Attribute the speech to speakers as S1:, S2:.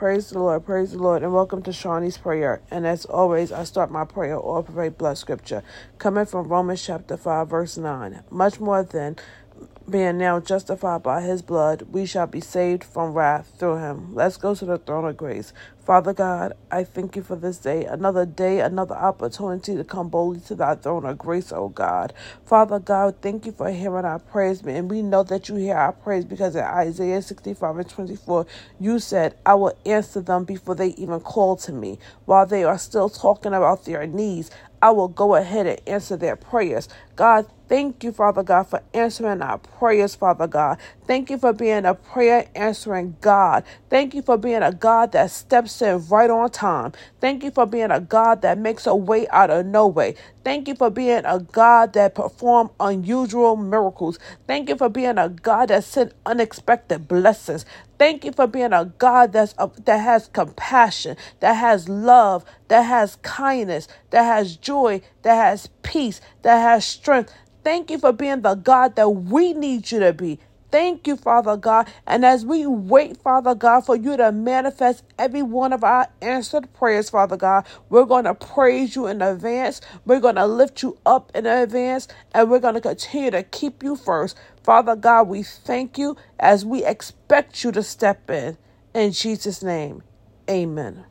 S1: praise the Lord, and welcome to Shawnee's Prayer. And as always, I start my prayer off with a blood scripture, coming from Romans chapter 5, verse 9. Much more than being now justified by his blood, we shall be saved from wrath through him. Let's go to the throne of grace. Father God, I thank you for this day, another opportunity to come boldly to thy throne of grace, oh God. Father God, thank you for hearing our prayers, and we know that you hear our prayers because in Isaiah 65 and 24, you said, I will answer them before they even call to me. While they are still talking about their needs, I will go ahead and answer their prayers. God, thank you, Father God, for answering our prayers, Father God. Thank you for being a prayer answering God. Thank you for being a God that steps in right on time. Thank you for being a God that makes a way out of no way. Thank you for being a God that performs unusual miracles. Thank you for being a God that sent unexpected blessings. Thank you for being a God that has compassion, that has love, that has kindness, that has joy, that has peace, that has strength. Thank you for being the God that we need you to be. Thank you, Father God. And as we wait, Father God, for you to manifest every one of our answered prayers, Father God, we're going to praise you in advance. We're going to lift you up in advance. And we're going to continue to keep you first. Father God, we thank you as we expect you to step in. In Jesus' name, amen.